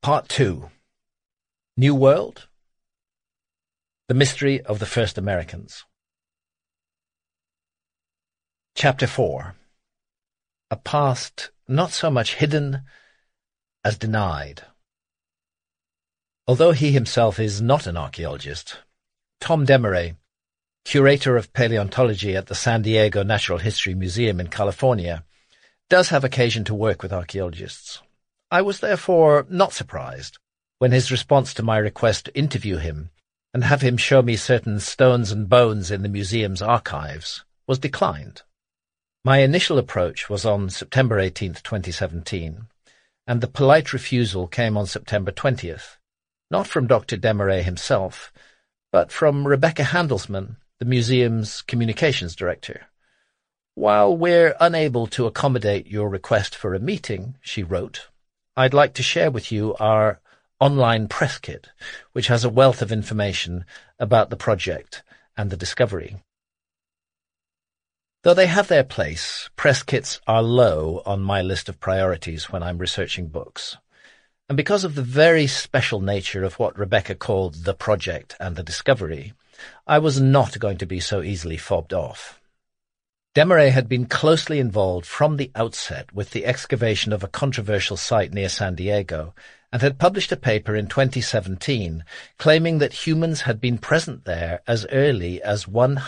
Part 2. New World? The Mystery of the First Americans. Chapter 4. A past not so much hidden as denied. Although he himself is not an archaeologist, Tom Desmarais, curator of paleontology at the San Diego Natural History Museum in California, does have occasion to work with archaeologists. I was therefore not surprised when his response to my request to interview him and have him show me certain stones and bones in the museum's archives was declined. My initial approach was on September 18th, 2017, and the polite refusal came on September 20th, not from Dr. Desmarais himself, but from Rebecca Handelsman, the museum's communications director. "While we're unable to accommodate your request for a meeting," she wrote, "I'd like to share with you our online press kit, which has a wealth of information about the project and the discovery." Though they have their place, press kits are low on my list of priorities when I'm researching books. And because of the very special nature of what Rebecca called the project and the discovery, I was not going to be so easily fobbed off. Desmarais had been closely involved from the outset with the excavation of a controversial site near San Diego and had published a paper in 2017 claiming that humans had been present there as early as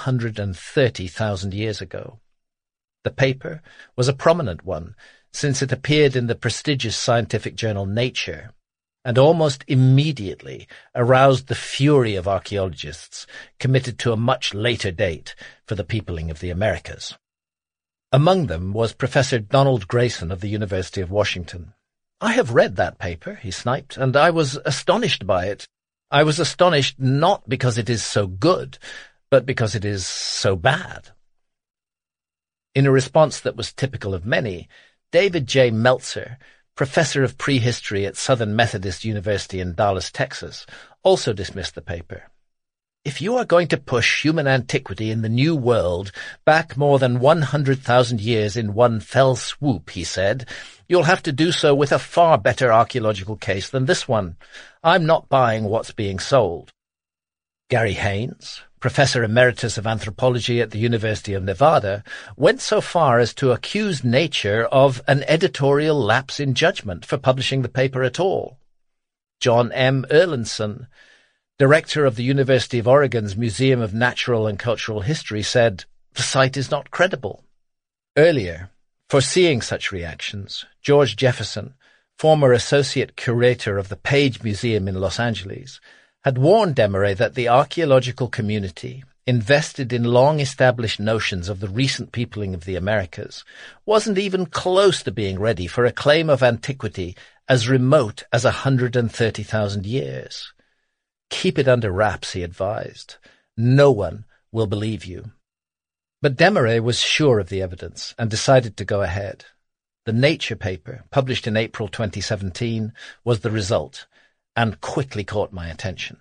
130,000 years ago. The paper was a prominent one since it appeared in the prestigious scientific journal Nature and almost immediately aroused the fury of archaeologists committed to a much later date for the peopling of the Americas. Among them was Professor Donald Grayson of the University of Washington. "I have read that paper," he sniped, "and I was astonished by it. I was astonished not because it is so good, but because it is so bad." In a response that was typical of many, David J. Meltzer, professor of prehistory at Southern Methodist University in Dallas, Texas, also dismissed the paper. "If you are going to push human antiquity in the New World back more than 100,000 years in one fell swoop," he said, "you'll have to do so with a far better archaeological case than this one. I'm not buying what's being sold." Gary Haynes, professor emeritus of anthropology at the University of Nevada, went so far as to accuse Nature of an editorial lapse in judgment for publishing the paper at all. John M. Erlandson, director of the University of Oregon's Museum of Natural and Cultural History, said, "The site is not credible." Earlier, foreseeing such reactions, George Jefferson, former associate curator of the Page Museum in Los Angeles, had warned Desmarais that the archaeological community, invested in long-established notions of the recent peopling of the Americas, wasn't even close to being ready for a claim of antiquity as remote as 130,000 years. "Keep it under wraps," he advised. "No one will believe you." But Desmarais was sure of the evidence and decided to go ahead. The Nature paper, published in April 2017, was the result, and quickly caught my attention.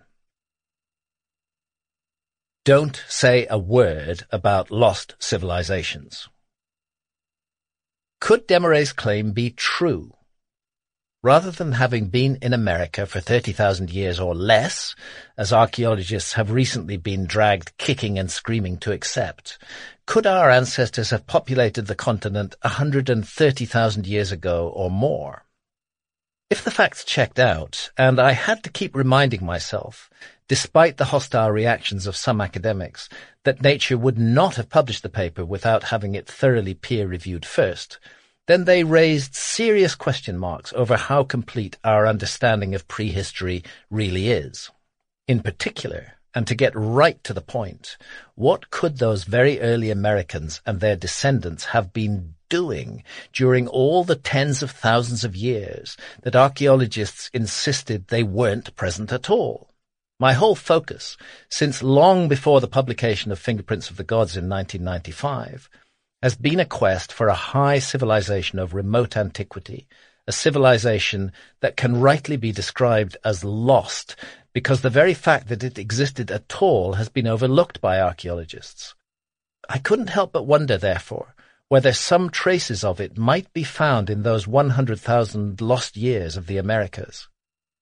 Don't say a word about lost civilizations. Could Desmarais' claim be true? Rather than having been in America for 30,000 years or less, as archaeologists have recently been dragged kicking and screaming to accept, could our ancestors have populated the continent 130,000 years ago or more? If the facts checked out, and I had to keep reminding myself, despite the hostile reactions of some academics, that Nature would not have published the paper without having it thoroughly peer-reviewed first, then they raised serious question marks over how complete our understanding of prehistory really is. In particular, and to get right to the point, what could those very early Americans and their descendants have been doing during all the tens of thousands of years that archaeologists insisted they weren't present at all? My whole focus, since long before the publication of Fingerprints of the Gods in 1995, has been a quest for a high civilization of remote antiquity, a civilization that can rightly be described as lost because the very fact that it existed at all has been overlooked by archaeologists. I couldn't help but wonder, therefore, whether some traces of it might be found in those 100,000 lost years of the Americas.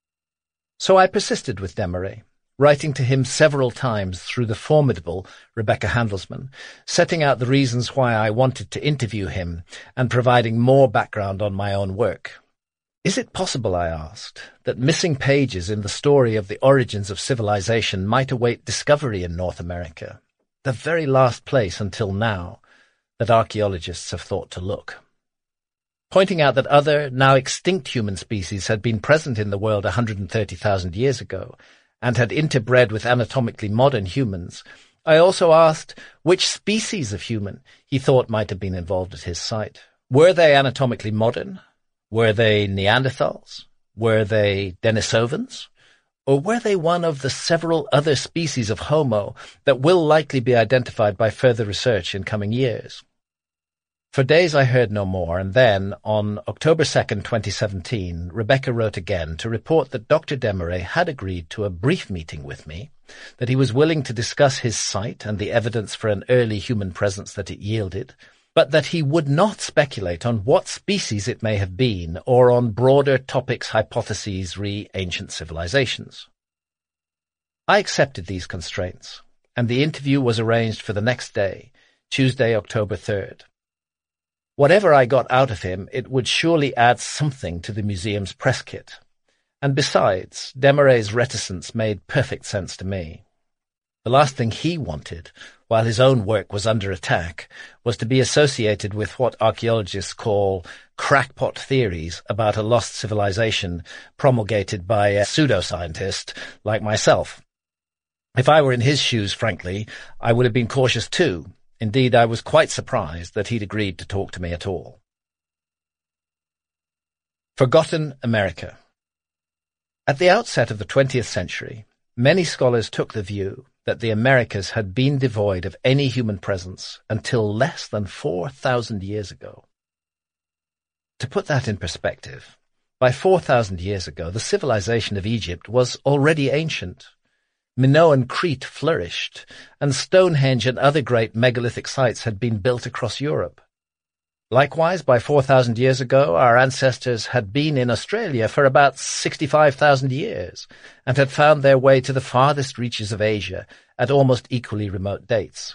So I persisted with Desmarais, writing to him several times through the formidable Rebecca Handelsman, setting out the reasons why I wanted to interview him and providing more background on my own work. Is it possible, I asked, that missing pages in the story of the origins of civilization might await discovery in North America, the very last place until now that archaeologists have thought to look? Pointing out that other, now extinct human species had been present in the world 130,000 years ago and had interbred with anatomically modern humans, I also asked which species of human he thought might have been involved at his site. Were they anatomically modern? Were they Neanderthals? Were they Denisovans? Or were they one of the several other species of Homo that will likely be identified by further research in coming years? For days I heard no more, and then, on October 2nd, 2017, Rebecca wrote again to report that Dr. Desmarais had agreed to a brief meeting with me, that he was willing to discuss his site and the evidence for an early human presence that it yielded, but that he would not speculate on what species it may have been or on broader topics, hypotheses re ancient civilizations. I accepted these constraints, and the interview was arranged for the next day, Tuesday, October 3rd. Whatever I got out of him, it would surely add something to the museum's press kit. And besides, Desmarais' reticence made perfect sense to me. The last thing he wanted, while his own work was under attack, was to be associated with what archaeologists call crackpot theories about a lost civilization promulgated by a pseudoscientist like myself. If I were in his shoes, frankly, I would have been cautious too. Indeed, I was quite surprised that he'd agreed to talk to me at all. Forgotten America. At the outset of the 20th century, many scholars took the view that the Americas had been devoid of any human presence until less than 4,000 years ago. To put that in perspective, by 4,000 years ago, the civilization of Egypt was already ancient. Minoan Crete flourished, and Stonehenge and other great megalithic sites had been built across Europe. Likewise, by 4,000 years ago, our ancestors had been in Australia for about 65,000 years, and had found their way to the farthest reaches of Asia at almost equally remote dates.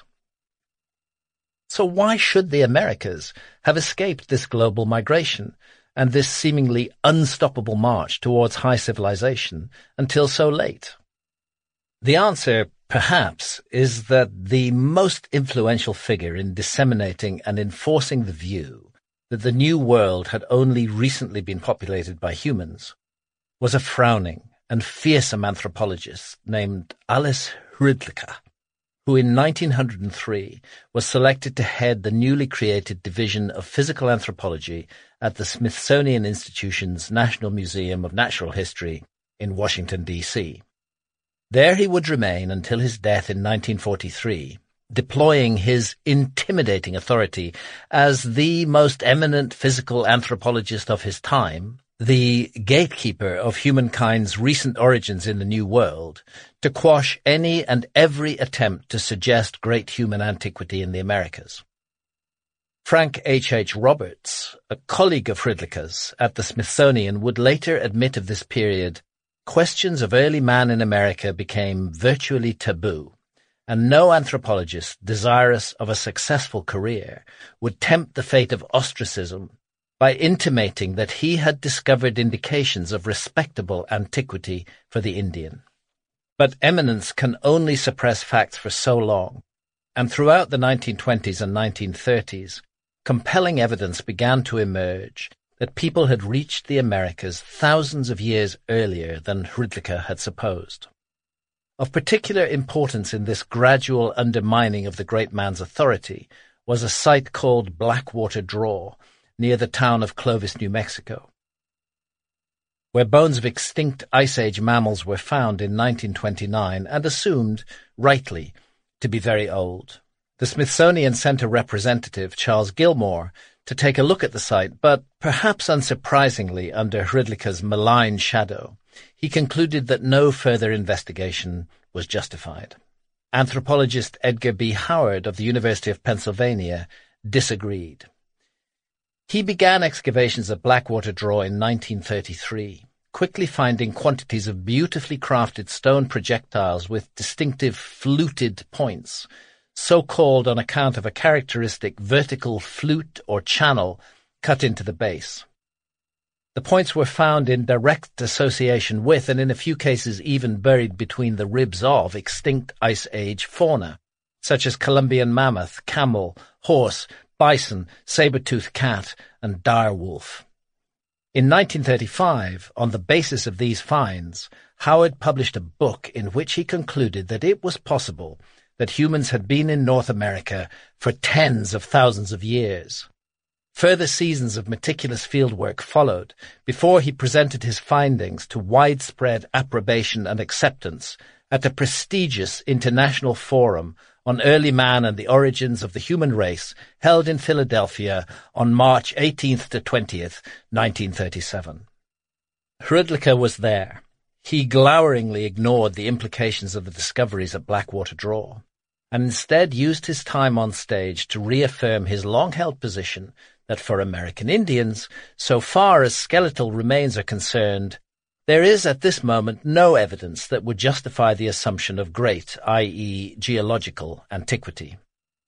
So why should the Americas have escaped this global migration and this seemingly unstoppable march towards high civilization until so late? The answer, perhaps, is that the most influential figure in disseminating and enforcing the view that the New World had only recently been populated by humans was a frowning and fearsome anthropologist named Alice Hrdlicka, who in 1903 was selected to head the newly created Division of Physical Anthropology at the Smithsonian Institution's National Museum of Natural History in Washington, D.C. There he would remain until his death in 1943, deploying his intimidating authority as the most eminent physical anthropologist of his time, the gatekeeper of humankind's recent origins in the New World, to quash any and every attempt to suggest great human antiquity in the Americas. Frank H. Roberts, a colleague of Hrdlicka's at the Smithsonian, would later admit of this period, questions of early man in America became virtually taboo, and no anthropologist desirous of a successful career would tempt the fate of ostracism by intimating that he had discovered indications of respectable antiquity for the Indian. But eminence can only suppress facts for so long, and throughout the 1920s and 1930s, compelling evidence began to emerge that people had reached the Americas thousands of years earlier than Hrdlicka had supposed. Of particular importance in this gradual undermining of the great man's authority was a site called Blackwater Draw, near the town of Clovis, New Mexico, where bones of extinct Ice Age mammals were found in 1929 and assumed, rightly, to be very old. The Smithsonian sent a representative, Charles Gilmore, to take a look at the site, but perhaps unsurprisingly under Hrdlicka's malign shadow, he concluded that no further investigation was justified. Anthropologist Edgar B. Howard of the University of Pennsylvania disagreed. He began excavations at Blackwater Draw in 1933, quickly finding quantities of beautifully crafted stone projectiles with distinctive fluted points, so called on account of a characteristic vertical flute or channel cut into the base. The points were found in direct association with, and in a few cases even buried between the ribs of, extinct Ice Age fauna, such as Columbian mammoth, camel, horse, bison, saber-toothed cat, and dire wolf. In 1935, on the basis of these finds, Howard published a book in which he concluded that it was possible that humans had been in North America for tens of thousands of years. Further seasons of meticulous fieldwork followed before he presented his findings to widespread approbation and acceptance at a prestigious international forum on early man and the origins of the human race held in Philadelphia on March 18th to 20th, 1937. Hrudlicka was there. He gloweringly ignored the implications of the discoveries at Blackwater Draw, and instead used his time on stage to reaffirm his long-held position that for American Indians, so far as skeletal remains are concerned, there is at this moment no evidence that would justify the assumption of great, i.e. geological, antiquity.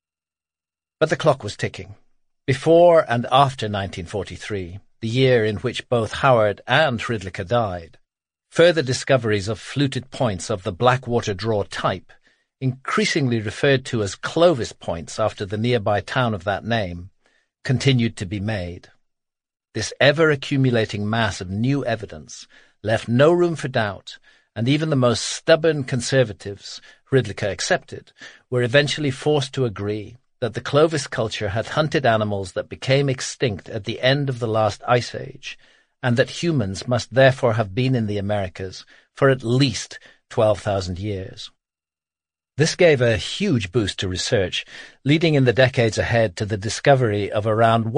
But the clock was ticking. Before and after 1943, the year in which both Howard and Hrudlicka died, further discoveries of fluted points of the Blackwater Draw type, increasingly referred to as Clovis points after the nearby town of that name, continued to be made. This ever-accumulating mass of new evidence left no room for doubt, and even the most stubborn conservatives, Hrudlicka accepted, were eventually forced to agree that the Clovis culture had hunted animals that became extinct at the end of the last ice age, and that humans must therefore have been in the Americas for at least 12,000 years. This gave a huge boost to research, leading in the decades ahead to the discovery of around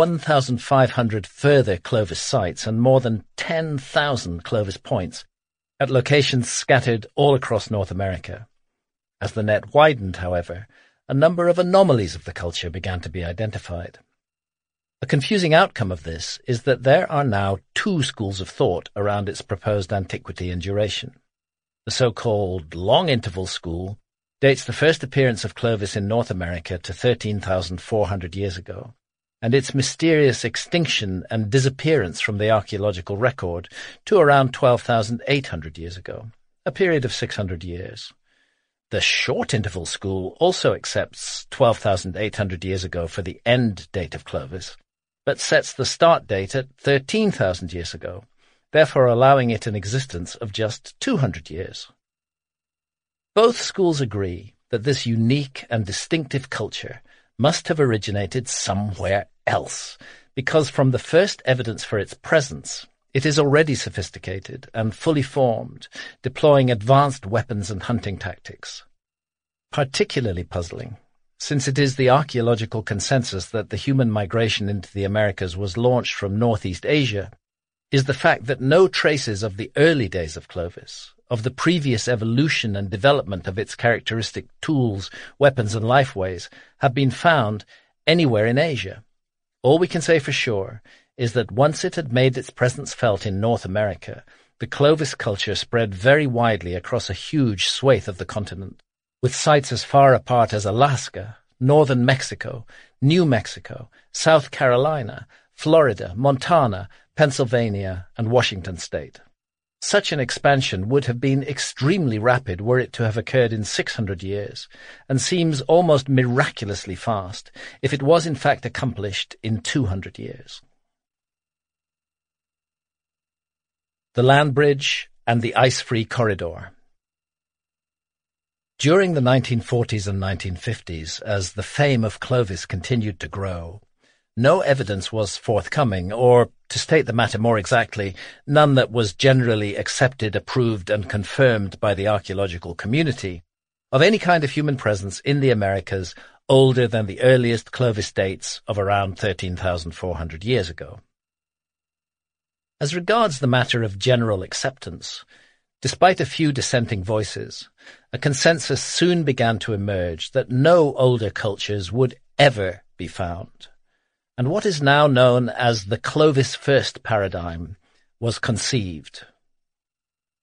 1,500 further Clovis sites and more than 10,000 Clovis points at locations scattered all across North America. As the net widened, however, a number of anomalies of the culture began to be identified. A confusing outcome of this is that there are now two schools of thought around its proposed antiquity and duration. The so-called long-interval school dates the first appearance of Clovis in North America to 13,400 years ago, and its mysterious extinction and disappearance from the archaeological record to around 12,800 years ago, a period of 600 years. The short-interval school also accepts 12,800 years ago for the end date of Clovis, but sets the start date at 13,000 years ago, therefore allowing it an existence of just 200 years. Both schools agree that this unique and distinctive culture must have originated somewhere else, because from the first evidence for its presence, it is already sophisticated and fully formed, deploying advanced weapons and hunting tactics. Particularly puzzling, since it is the archaeological consensus that the human migration into the Americas was launched from Northeast Asia, is the fact that no traces of the early days of Clovis, of the previous evolution and development of its characteristic tools, weapons, and lifeways, have been found anywhere in Asia. All we can say for sure is that once it had made its presence felt in North America, the Clovis culture spread very widely across a huge swathe of the continent, with sites as far apart as Alaska, northern Mexico, New Mexico, South Carolina, Florida, Montana, Pennsylvania, and Washington state. Such an expansion would have been extremely rapid were it to have occurred in 600 years, and seems almost miraculously fast if it was in fact accomplished in 200 years. The land bridge and the ice-free corridor. During the 1940s and 1950s, as the fame of Clovis continued to grow, no evidence was forthcoming, or, to state the matter more exactly, none that was generally accepted, approved, and confirmed by the archaeological community, of any kind of human presence in the Americas older than the earliest Clovis dates of around 13,400 years ago. As regards the matter of general acceptance, despite a few dissenting voices, a consensus soon began to emerge that no older cultures would ever be found, and what is now known as the Clovis first paradigm was conceived.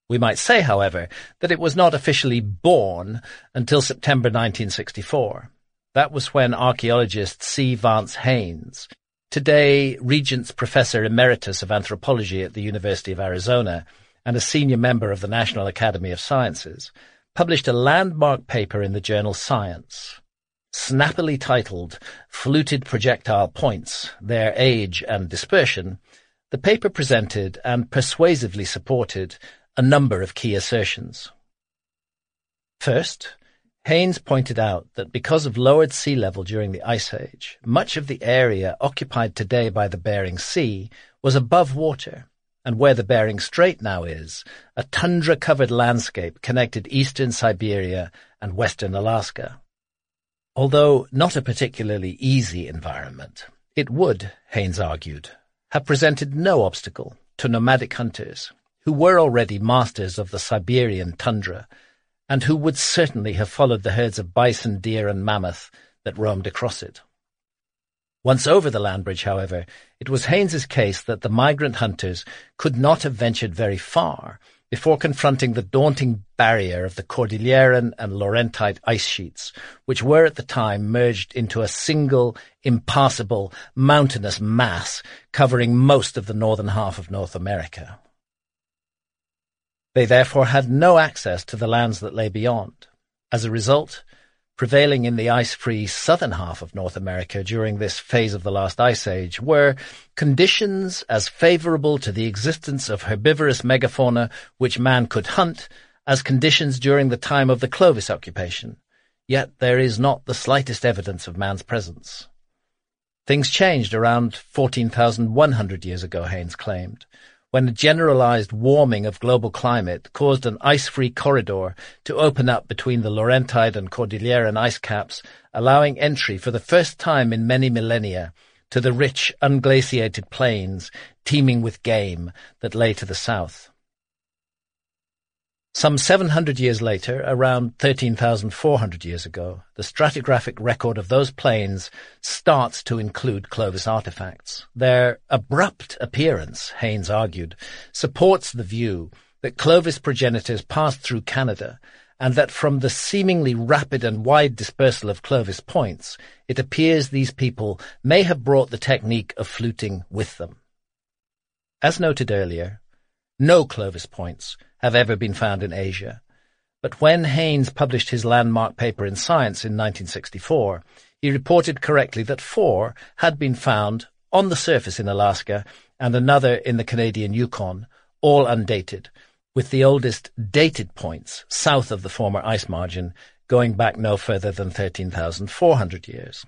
We might say, however, that it was not officially born until September 1964. That was when archaeologist C. Vance Haynes, today Regents Professor Emeritus of Anthropology at the University of Arizona and a senior member of the National Academy of Sciences, published a landmark paper in the journal Science. Snappily titled Fluted Projectile Points, Their Age and Dispersion, the paper presented and persuasively supported a number of key assertions. First, Haynes pointed out that because of lowered sea level during the Ice Age, much of the area occupied today by the Bering Sea was above water, and where the Bering Strait now is, a tundra-covered landscape connected eastern Siberia and western Alaska. Although not a particularly easy environment, it would, Haynes argued, have presented no obstacle to nomadic hunters who were already masters of the Siberian tundra and who would certainly have followed the herds of bison, deer, and mammoth that roamed across it. Once over the land bridge, however, it was Haynes's case that the migrant hunters could not have ventured very far before confronting the daunting barrier of the Cordilleran and Laurentide ice sheets, which were at the time merged into a single, impassable, mountainous mass covering most of the northern half of North America. They therefore had no access to the lands that lay beyond. As a result, prevailing in the ice-free southern half of North America during this phase of the last ice age were conditions as favorable to the existence of herbivorous megafauna which man could hunt as conditions during the time of the Clovis occupation. Yet there is not the slightest evidence of man's presence. Things changed around 14,100 years ago, Haynes claimed, when a generalized warming of global climate caused an ice-free corridor to open up between the Laurentide and Cordilleran ice caps, allowing entry for the first time in many millennia to the rich, unglaciated plains teeming with game that lay to the south. Some 700 years later, around 13,400 years ago, the stratigraphic record of those plains starts to include Clovis artifacts. Their abrupt appearance, Haynes argued, supports the view that Clovis progenitors passed through Canada, and that from the seemingly rapid and wide dispersal of Clovis points, it appears these people may have brought the technique of fluting with them. As noted earlier, no Clovis points have ever been found in Asia, but when Haynes published his landmark paper in Science in 1964, he reported correctly that 4 had been found on the surface in Alaska and another in the Canadian Yukon, all undated, with the oldest dated points south of the former ice margin going back no further than 13,400 years.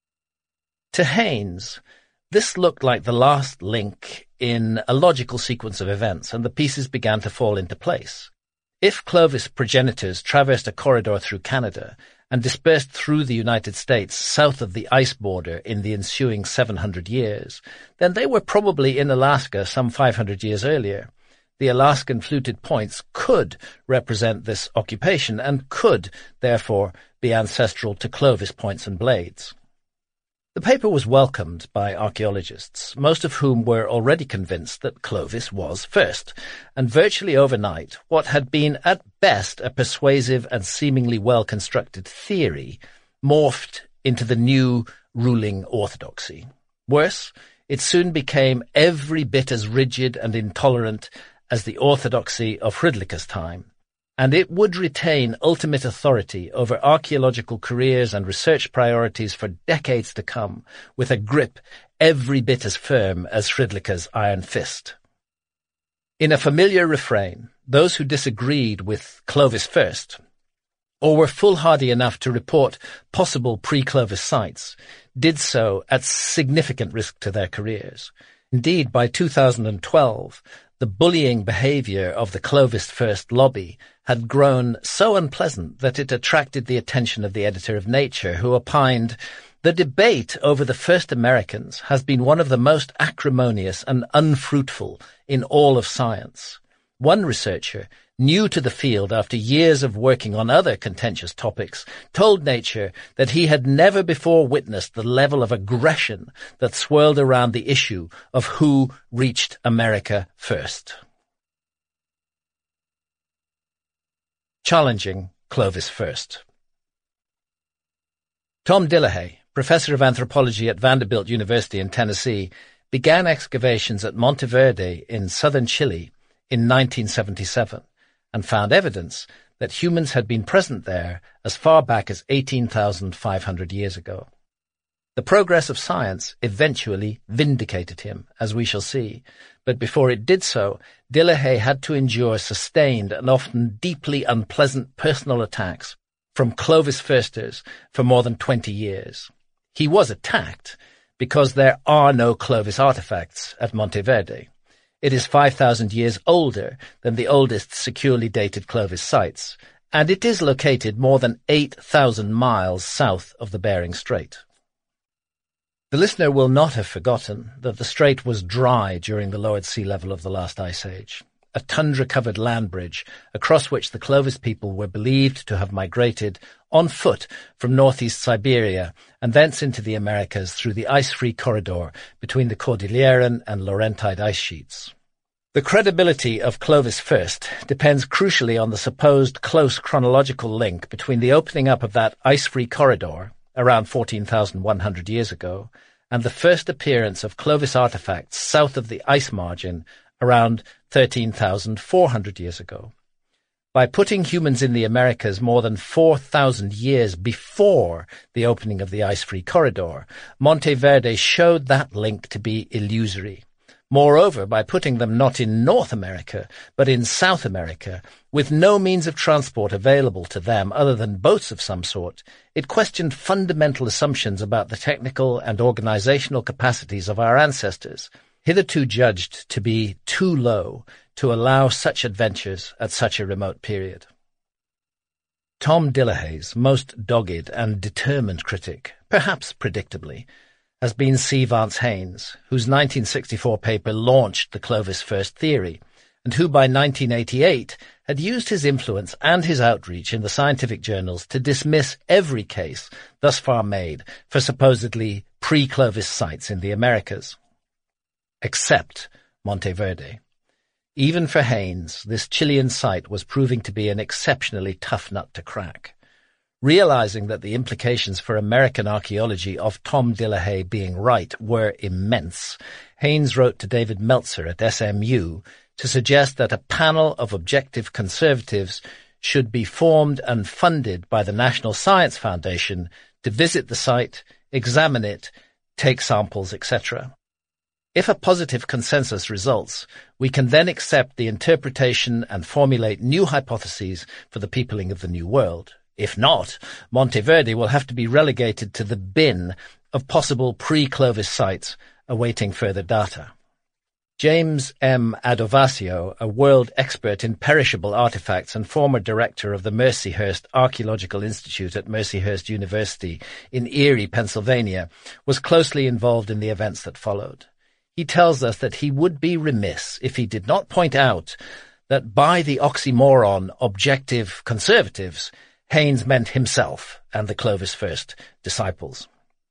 To Haynes, this looked like the last link in a logical sequence of events, and the pieces began to fall into place. If Clovis progenitors traversed a corridor through Canada and dispersed through the United States south of the ice border in the ensuing 700 years, then they were probably in Alaska some 500 years earlier. The Alaskan fluted points could represent this occupation and could, therefore, be ancestral to Clovis points and blades. The paper was welcomed by archaeologists, most of whom were already convinced that Clovis was first, and virtually overnight, what had been at best a persuasive and seemingly well-constructed theory morphed into the new ruling orthodoxy. Worse, it soon became every bit as rigid and intolerant as the orthodoxy of Hrdlicka's time, and it would retain ultimate authority over archaeological careers and research priorities for decades to come, with a grip every bit as firm as Hrdlicka's iron fist. In a familiar refrain, those who disagreed with Clovis first, or were foolhardy enough to report possible pre-Clovis sites, did so at significant risk to their careers. Indeed, by 2012, the bullying behavior of the Clovis first lobby had grown so unpleasant that it attracted the attention of the editor of Nature, who opined, "The debate over the first Americans has been one of the most acrimonious and unfruitful in all of science." One researcher, new to the field after years of working on other contentious topics, told Nature that he had never before witnessed the level of aggression that swirled around the issue of who reached America first. challenging Clovis first. Tom Dillehay, professor of anthropology at Vanderbilt University in Tennessee, began excavations at Monteverde in southern Chile in 1977 and found evidence that humans had been present there as far back as 18,500 years ago. The progress of science eventually vindicated him, as we shall see, but before it did so, Dillehay had to endure sustained and often deeply unpleasant personal attacks from Clovis firsters for more than 20 years. He was attacked because there are no Clovis artifacts at Monteverde. It is 5,000 years older than the oldest securely dated Clovis sites, and it is located more than 8,000 miles south of the Bering Strait. The listener will not have forgotten that the strait was dry during the lowered sea level of the last ice age, a tundra-covered land bridge across which the Clovis people were believed to have migrated on foot from northeast Siberia and thence into the Americas through the ice-free corridor between the Cordilleran and Laurentide ice sheets. The credibility of Clovis first depends crucially on the supposed close chronological link between the opening up of that ice-free corridor around 14,100 years ago, and the first appearance of Clovis artifacts south of the ice margin around 13,400 years ago. By putting humans in the Americas more than 4,000 years before the opening of the ice-free corridor, Monteverde showed that link to be illusory. Moreover, by putting them not in North America, but in South America, with no means of transport available to them other than boats of some sort, it questioned fundamental assumptions about the technical and organizational capacities of our ancestors, hitherto judged to be too low to allow such adventures at such a remote period. Tom Dillehay's most dogged and determined critic, perhaps predictably, has been C. Vance Haynes, whose 1964 paper launched the Clovis first theory, and who by 1988 had used his influence and his outreach in the scientific journals to dismiss every case thus far made for supposedly pre-Clovis sites in the Americas. Except Monteverde. Even for Haynes, this Chilean site was proving to be an exceptionally tough nut to crack. Realizing that the implications for American archaeology of Tom Dillehay being right were immense, Haynes wrote to David Meltzer at SMU to suggest that a panel of objective conservatives should be formed and funded by the National Science Foundation to visit the site, examine it, take samples, etc. If a positive consensus results, we can then accept the interpretation and formulate new hypotheses for the peopling of the New World. If not, Monteverde will have to be relegated to the bin of possible pre-Clovis sites awaiting further data. James M. Adovasio, a world expert in perishable artifacts and former director of the Mercyhurst Archaeological Institute at Mercyhurst University in Erie, Pennsylvania, was closely involved in the events that followed. He tells us that he would be remiss if he did not point out that by the oxymoron objective conservatives, Haynes meant himself and the Clovis first disciples.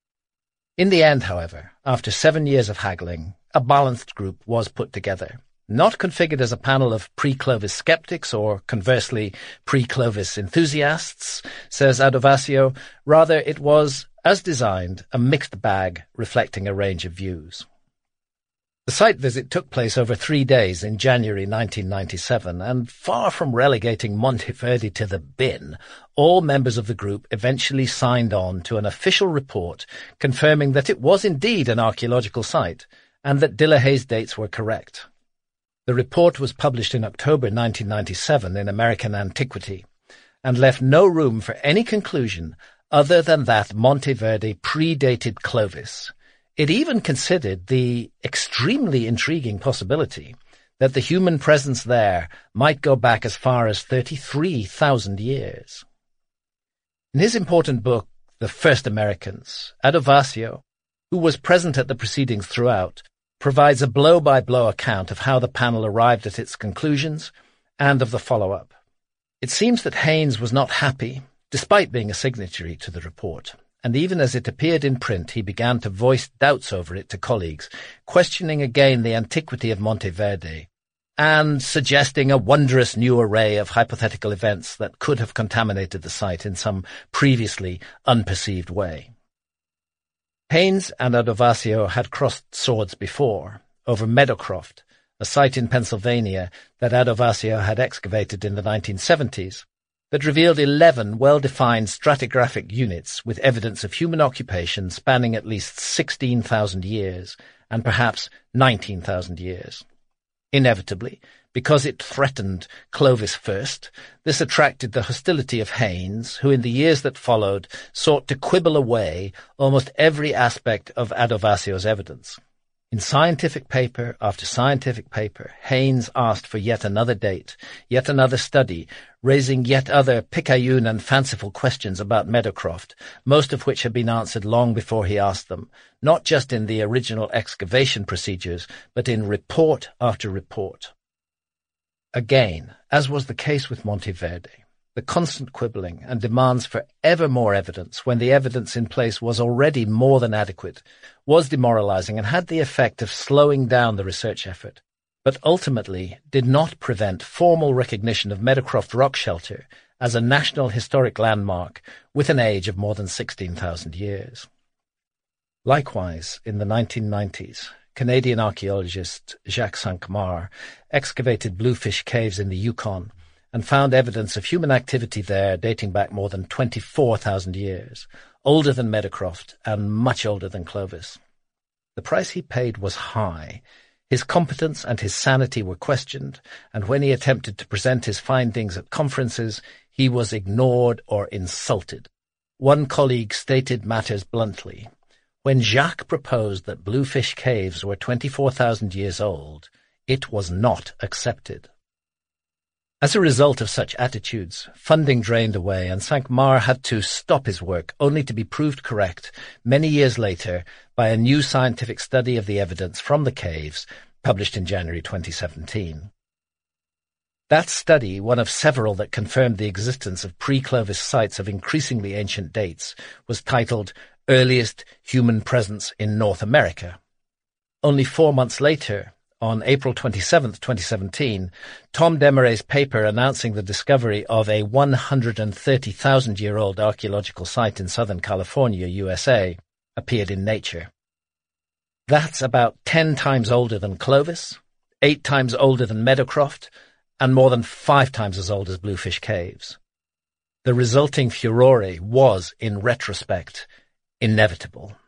In the end, however, after 7 years of haggling, a balanced group was put together, not configured as a panel of pre-Clovis skeptics or, conversely, pre-Clovis enthusiasts, says Adovasio. Rather, it was, as designed, a mixed bag reflecting a range of views. The site visit took place over 3 days in January 1997, and far from relegating Monteverde to the bin, all members of the group eventually signed on to an official report confirming that it was indeed an archaeological site, and that Dillehay's dates were correct. The report was published in October 1997 in American Antiquity, and left no room for any conclusion other than that Monteverde predated Clovis. It even considered the extremely intriguing possibility that the human presence there might go back as far as 33,000 years. In his important book, The First Americans, Adovasio, who was present at the proceedings throughout, provides a blow-by-blow account of how the panel arrived at its conclusions and of the follow-up. It seems that Haynes was not happy, despite being a signatory to the report, and even as it appeared in print he began to voice doubts over it to colleagues, questioning again the antiquity of Monteverde, and suggesting a wondrous new array of hypothetical events that could have contaminated the site in some previously unperceived way. Haynes and Adovasio had crossed swords before, over Meadowcroft, a site in Pennsylvania that Adovasio had excavated in the 1970s, that revealed 11 well-defined stratigraphic units with evidence of human occupation spanning at least 16,000 years, and perhaps 19,000 years. Inevitably, because it threatened Clovis first, this attracted the hostility of Haynes, who in the years that followed sought to quibble away almost every aspect of Adovasio's evidence. In scientific paper after scientific paper, Haynes asked for yet another date, yet another study, raising yet other picayune and fanciful questions about Meadowcroft, most of which had been answered long before he asked them, not just in the original excavation procedures, but in report after report. Again, as was the case with Monteverde, the constant quibbling and demands for ever more evidence when the evidence in place was already more than adequate was demoralizing and had the effect of slowing down the research effort, but ultimately did not prevent formal recognition of Meadowcroft Rock Shelter as a National Historic Landmark with an age of more than 16,000 years. Likewise, in the 1990s, Canadian archaeologist Jacques Cinq-Mars excavated Bluefish Caves in the Yukon and found evidence of human activity there dating back more than 24,000 years, older than Meadowcroft and much older than Clovis. The price he paid was high. His competence and his sanity were questioned, and when he attempted to present his findings at conferences, he was ignored or insulted. One colleague stated matters bluntly. When Jacques proposed that Bluefish Caves were 24,000 years old, it was not accepted. As a result of such attitudes, funding drained away, and Cinq-Mars had to stop his work, only to be proved correct many years later by a new scientific study of the evidence from the caves, published in January 2017. That study, one of several that confirmed the existence of pre-Clovis sites of increasingly ancient dates, was titled Earliest Human Presence in North America. Only 4 months later, on April 27, 2017, Tom Demaray's paper announcing the discovery of a 130,000-year-old archaeological site in Southern California, USA, appeared in Nature. That's about 10 times older than Clovis, 8 times older than Meadowcroft, and more than 5 times as old as Bluefish Caves. The resulting furore was, in retrospect, inevitable.